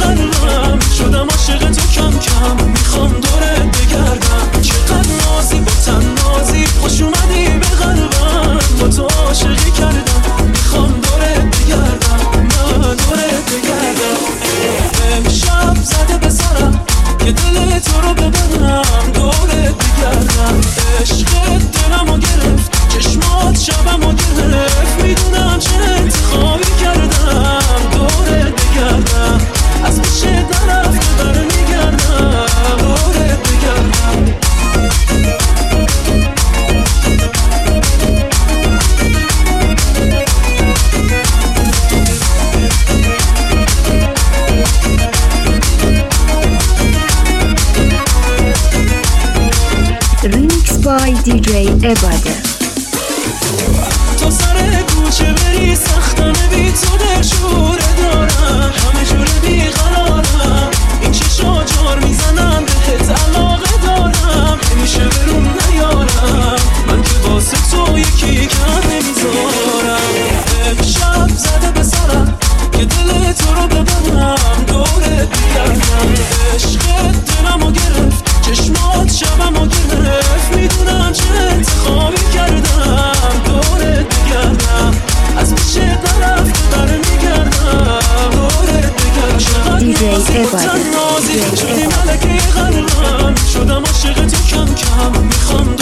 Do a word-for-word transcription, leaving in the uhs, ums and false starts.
قلبم شدم عاشق تو کم کم میخوام دورت بگردم چقدر نازی با تن نازی خوش اومدی به قلبم با تو عاشقی کردم میخوام دورت بگردم من دورت بگردم امشب زده به سرم که دل تو رو ببرم دورت بگردم عشقت دلمو گرفت چشمات شبمو گرفت میدونم چه انتخابی کردم دورت بگردم از پیش نرفته برمیگردم دورت بگردم Remix by دی جی عباده. تا سر کوچه بری سختمه بی تو دلشوره دارم همه جوره بی قرارم این چشا جار میزنم بهت علاقه دارم نمیشه برون نیارم من که واسه تو یکی کم نمیذارم امشب زده به سرم که دل تو رو ببرم دورت بگردم عشقت دلمو گرفت چشمات شبمو گرفت میدونم چه انتخابی کردم دورت بگردم از پیش نرفته برمیگردم دورت بگردم دی جی عباده. نازی شدی ملکه قلبم شدم عاشق تو کم کم میخوام